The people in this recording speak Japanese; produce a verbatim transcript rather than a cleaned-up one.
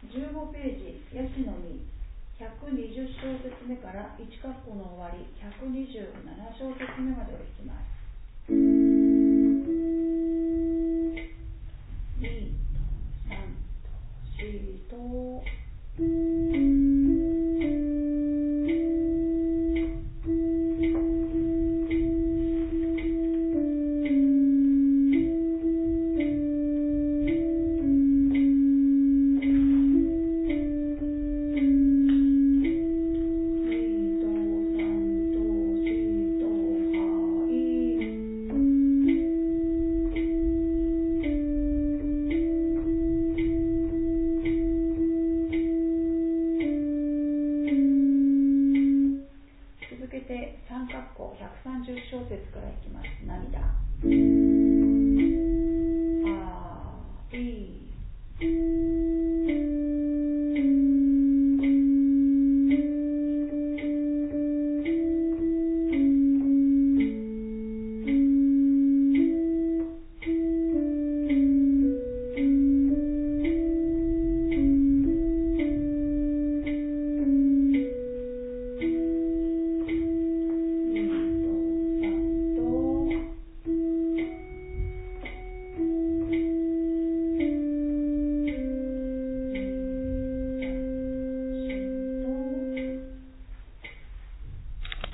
じゅうごページ、ヤシの実ひゃくにじゅう小節目からいち括弧の終わりひゃくにじゅうなな小節目までを弾きます。にとさんとしとさん括弧ひゃくさんじゅう小節からいきます。